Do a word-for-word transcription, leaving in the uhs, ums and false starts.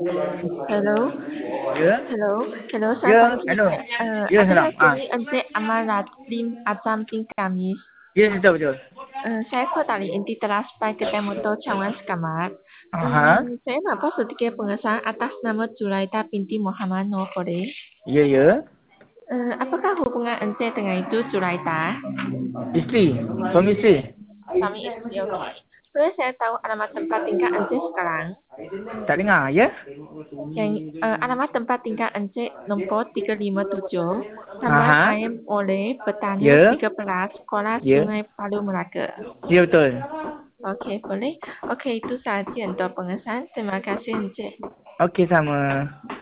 Hello, Ya, hello, hello. Selamat ya, pagi. anu, Uh, ya apakah sedang. Ah, kini Encik Amarat Lim Azam Tingkamis? ya betul betul. Uh, saya kau tadi inti telah sampai ke Temoto Cawan Sekamat. Aha, Um, saya mampu sedikit pengesahan atas nama Julaita binti Muhammad Nurhore. ya ya. Uh, apakah hubungan Encik dengan itu Julaita? Isteri, suami isteri. Suami istri, okey. Boleh saya tahu alamat tempat tinggal Encik sekarang? Tak dengar, ya? Yang uh, alamat tempat tinggal Encik nombor tiga lima tujuh, Taman Aha, Ayam Oleh, Petani ya, tiga belas, Sekolah ya, Sungai Palu Melaka. ya betul. Okey, boleh. Okey, itu sahaja untuk pengesahan. Terima kasih Encik. Okey sama.